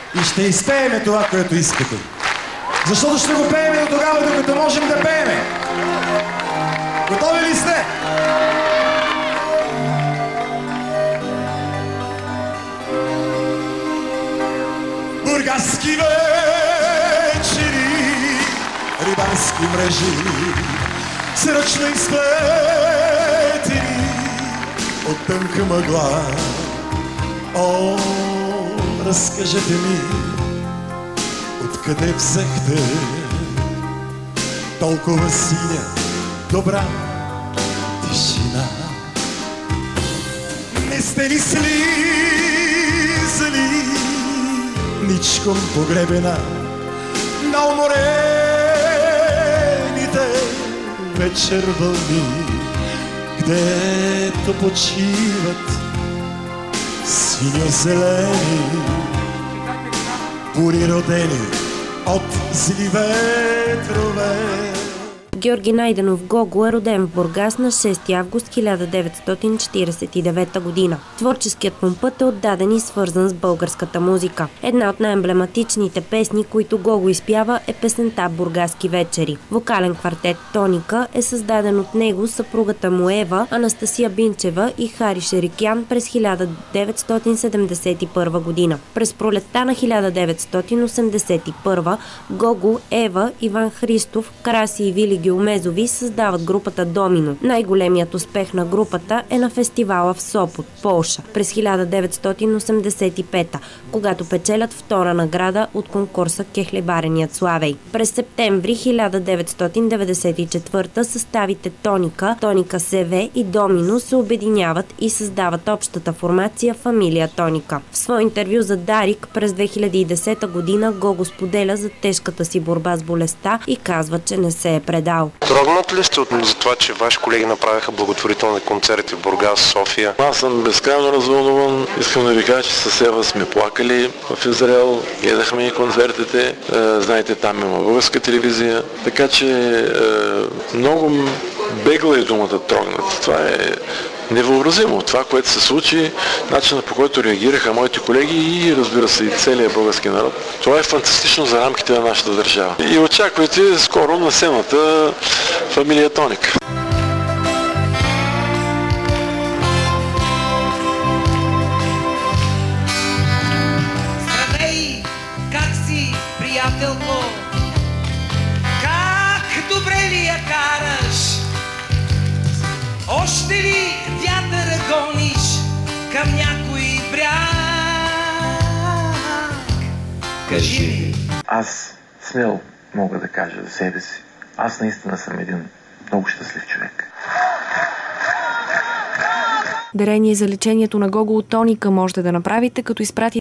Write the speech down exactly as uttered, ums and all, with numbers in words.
и ще изпееме това, което искате. Защото ще го пееме до тогава, докато можем да пееме. Готови ли сте? Бургаски вечери, рибарски мрежи, сръчно изплетени от тънка мъгла. О, разкажете ми, откъде взехте толкова синя, добра тишина? Не сте ли слизали ничком погребена на уморените вечер вълни, гдето почиват синьо-зелени бури, родени от зли ветрове? Георги Найденов Гого е роден в Бургас на шести август хиляда деветстотин четиридесет и девета година. Творческият му път е отдаден и свързан с българската музика. Една от най-емблематичните песни, които Гого изпява, е песента "Бургаски вечери". Вокален квартет "Тоника" е създаден от него, съпругата му Ева, Анастасия Бинчева и Хари Шерикян през хиляда деветстотин седемдесет и първа година. През пролетта на хиляда деветстотин осемдесет и първа Гого, Ева, Иван Христов, Краси и Вили Геомезови създават групата Домино. Най-големият успех на групата е на фестивала в Сопот, Полша, през хиляда деветстотин осемдесет и пета, когато печелят втора награда от конкурса "Кехлебареният Славей". През септември хиляда деветстотин деветдесет и четвърта съставите Тоника, Тоника СВ и Домино се обединяват и създават общата формация "Фамилия Тоника". В свое интервю за Дарик през две хиляди и десета година Гого споделя за тежката си борба с болестта и казва, че не се е предал. Трогнат ли сте за това, че ваши колеги направиха благотворителни концерти в Бургас, София? Аз съм безкрайно развълнуван. Искам да ви кажа, че със Ева сме плакали в Израел, гледахме и концертите. Знаете, там има българска телевизия. Така че много бегла е думата "трогнат". Това е невъобразимо. Това, което се случи, начинът, по който реагираха моите колеги и, разбира се, и целият български народ, това е фантастично за рамките на нашата държава. И очаквайте скоро на сцената "Фамилия Тоник". Здравей! Как си, приятелко? Как добре ли я караш? Още ли вятъра гониш към някой бряг? Кажи ми. Аз смело мога да кажа за себе си. Аз наистина съм един много щастлив човек. Дарение за лечението на Гого от Тоника можете да направите, като изпратите